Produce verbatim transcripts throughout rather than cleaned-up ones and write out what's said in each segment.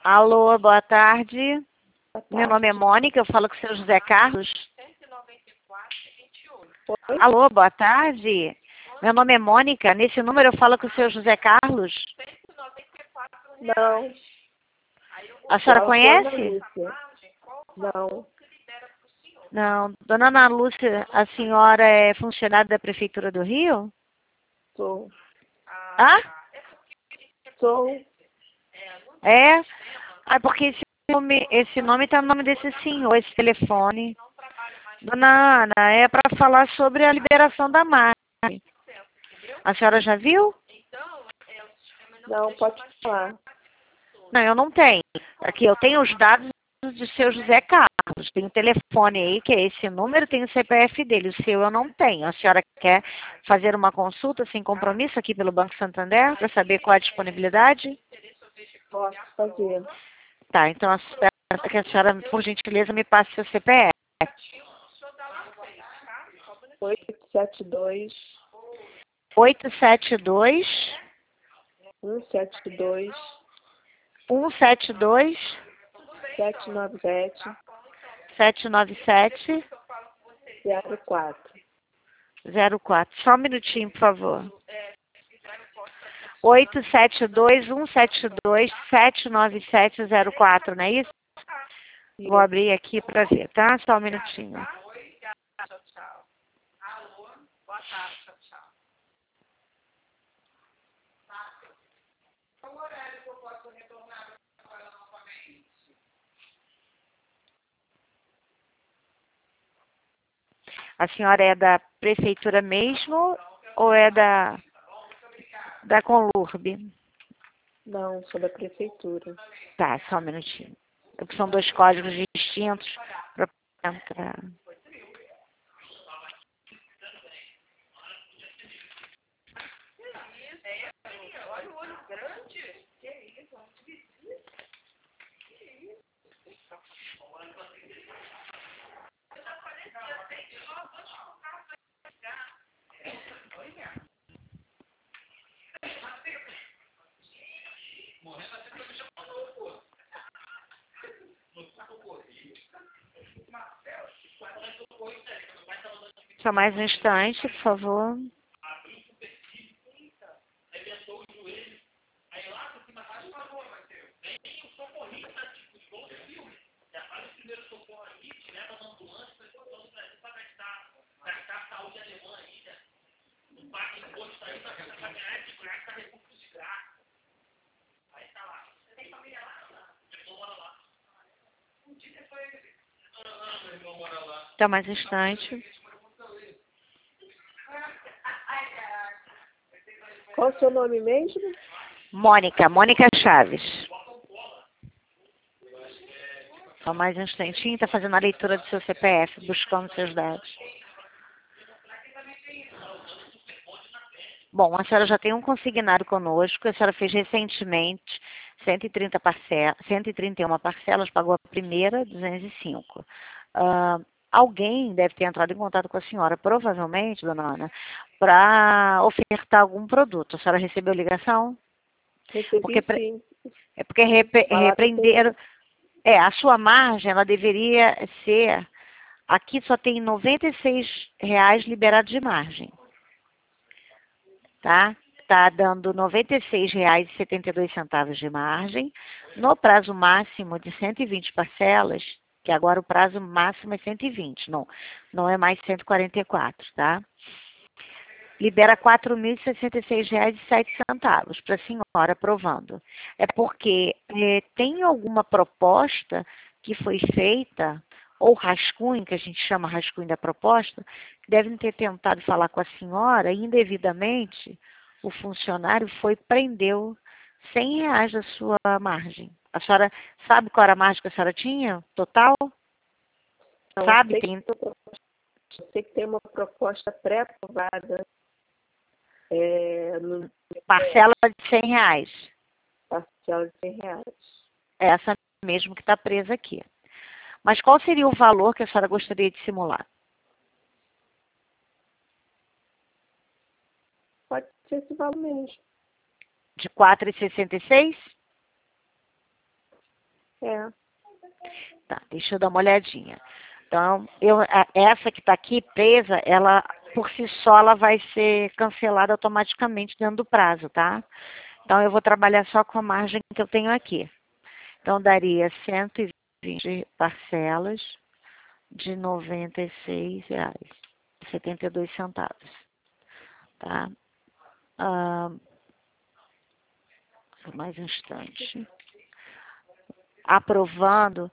Alô, boa tarde. Boa Meu tarde. nome é Mônica, eu falo com o seu José Carlos. Oi? Alô, boa tarde. Meu nome é Mônica, nesse número eu falo com o seu José Carlos. Não. A senhora Fala com Ana conhece? Lúcia. Não. Não. Dona Ana Lúcia, a senhora é funcionária da Prefeitura do Rio? Sou. Hã? Sou. É? Ah, porque esse nome, esse nome tá no nome desse senhor, esse telefone. Dona Ana, é para falar sobre a liberação da margem. A senhora já viu? Não, pode falar. Não, eu não tenho. Aqui eu tenho os dados do seu José Carlos. Tem o telefone aí, que é esse número, tem o C P F dele. O seu eu não tenho. A senhora quer fazer uma consulta sem compromisso aqui pelo Banco Santander para saber qual a disponibilidade? Posso fazer. Tá, então eu espero que a senhora, por gentileza, me passe seu C P F. oito sete dois, oito sete dois, um sete dois, um sete dois, sete nove sete, sete nove sete, zero quatro. zero quatro. Só um minutinho, por favor. oito sete dois, um sete dois, sete nove sete, zero quatro, não é isso? Vou abrir aqui para ver, tá? Só um minutinho. A senhora é da prefeitura mesmo ou é da, da Conlurb? Não, sou da prefeitura. Tá, só um minutinho. Porque são dois códigos distintos para entrar. Só mais um instante, por favor. Só mais um instante. Qual o seu nome mesmo? Mônica, Mônica Chaves. Só mais um instantinho, está fazendo a leitura do seu C P F, buscando seus dados. Bom, a senhora já tem um consignado conosco, a senhora fez recentemente cento e trinta parcelas, cento e trinta e uma parcelas, pagou a primeira, duzentos e cinco. Uh, alguém deve ter entrado em contato com a senhora, provavelmente, dona Ana, para ofertar algum produto. A senhora recebeu ligação? Recebi Porque, sim. é porque repre, Falaram repreenderam... É, a sua margem, ela deveria ser... Aqui só tem noventa e seis reais liberados de margem. Tá? Está dando noventa e seis reais e setenta e dois centavos de margem, no prazo máximo de cento e vinte parcelas, que agora o prazo máximo é cento e vinte, não, não é mais cento e quarenta e quatro, tá? Libera quatro mil e sessenta e seis reais e sete centavos para a senhora aprovando. É porque é, tem alguma proposta que foi feita, ou rascunho, que a gente chama rascunho da proposta, que devem ter tentado falar com a senhora e indevidamente o funcionário foi e prendeu cem reais da sua margem. A senhora sabe qual era a margem que a senhora tinha? Total? Não, Sabe? sei Tem... que, eu sei que tem uma proposta pré-aprovada. É, no Parcela de cem reais. parcela de cem reais. Essa mesmo que está presa aqui. Mas qual seria o valor que a senhora gostaria de simular? Pode ser esse valor mesmo. De quatro reais e sessenta e seis? É. Tá, deixa eu dar uma olhadinha. Então, eu, a- essa que está aqui presa, ela, por si só, ela vai ser cancelada automaticamente dentro do prazo, tá? Então, eu vou trabalhar só com a margem que eu tenho aqui. Então, daria cento e vinte parcelas de noventa e seis reais e setenta e dois centavos, tá? Ah, só mais um instante. Aprovando,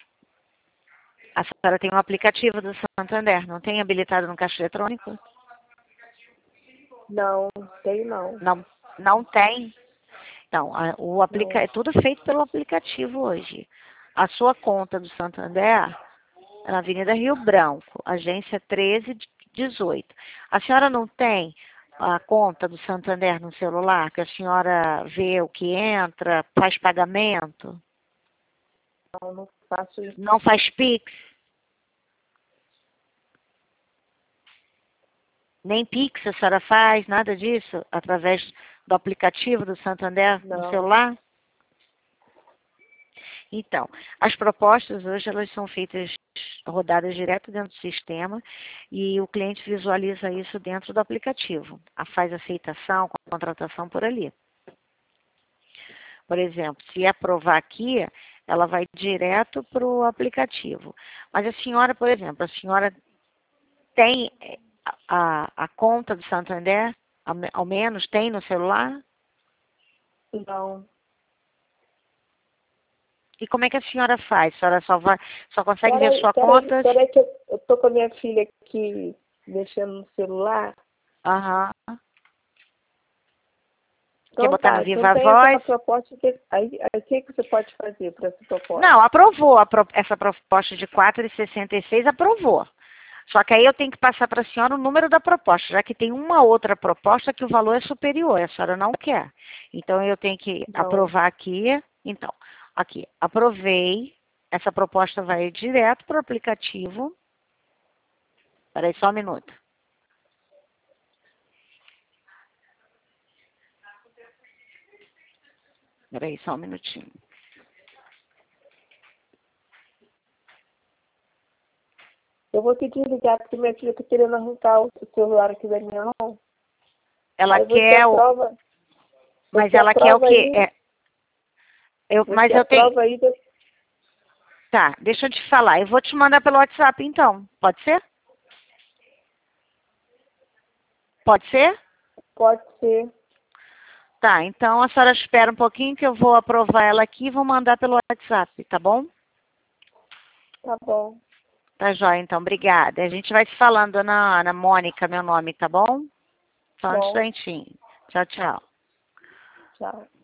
a senhora tem um aplicativo do Santander, não tem habilitado no caixa eletrônico? Não, tem não. Não, não tem? Então, a- o aplica... Não. é tudo feito pelo aplicativo hoje. A sua conta do Santander é na Avenida Rio Branco, agência treze dezoito. A senhora não tem a conta do Santander no celular, que a senhora vê o que entra, faz pagamento, Não, não faço isso. não faz Pix, nem Pix a senhora faz, nada disso, através do aplicativo do Santander no Não. celular? Então, as propostas hoje elas são feitas, rodadas direto dentro do sistema e o cliente visualiza isso dentro do aplicativo. A faz aceitação, contratação por ali. Por exemplo, se aprovar aqui, ela vai direto para o aplicativo. Mas a senhora, por exemplo, a senhora tem a, a conta do Santander, ao, ao menos tem no celular? Não. E como é que a senhora faz? A senhora só, vai, só consegue ver Peraí, sua peraí, conta? peraí que eu, eu tô com a minha filha aqui mexendo no celular. Aham. Quer Então botar no tá, então Viva tem aquela Voz? proposta que. Aí, aí o que, que você pode fazer para essa proposta? Não, aprovou. A pro, essa proposta de quatro reais e sessenta e seis aprovou. Só que aí eu tenho que passar para a senhora o número da proposta, já que tem uma outra proposta que o valor é superior, a senhora não quer. Então eu tenho que Não. aprovar aqui. Então, aqui, aprovei. Essa proposta vai direto para o aplicativo. Espera aí só um minuto. Espera aí só um minutinho. Eu vou te desligar porque minha filha está querendo arrancar o celular aqui da minha mão. Ela Aí você quer o. aprova, Mas você ela quer o aprova quê? aí, É, eu, mas você eu tenho. aprova aí, de- Tá, deixa eu te falar. Eu vou te mandar pelo WhatsApp então. Pode ser? Pode ser? pode ser, Tá, então a senhora espera um pouquinho que eu vou aprovar ela aqui e vou mandar pelo WhatsApp, tá bom? tá bom. Tá jóia, então. Obrigada. A gente vai se falando, Ana, Ana Mônica, meu nome, tá bom? Só um Bom, instantinho. Tchau, tchau. tchau.